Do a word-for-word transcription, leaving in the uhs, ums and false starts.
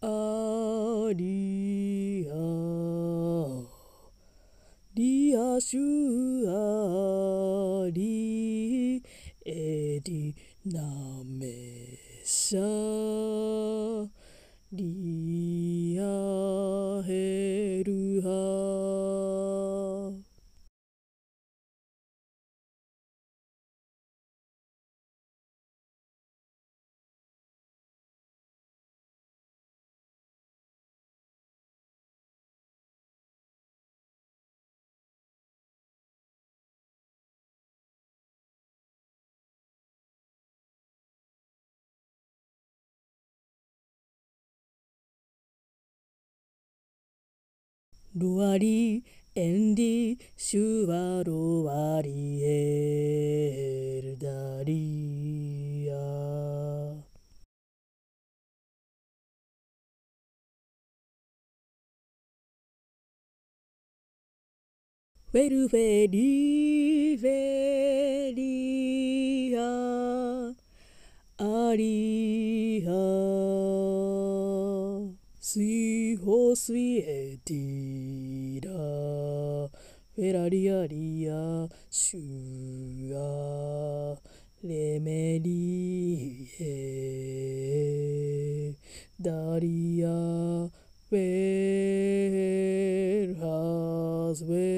アリアリアシュアリエディナメシャリアヘルハ。ロワリエンディシュワロワリエルダリア。フェルフェリフェリアアリアスイホスイエティラフェラリアリアシュアレメリエダリアフェルハズウェ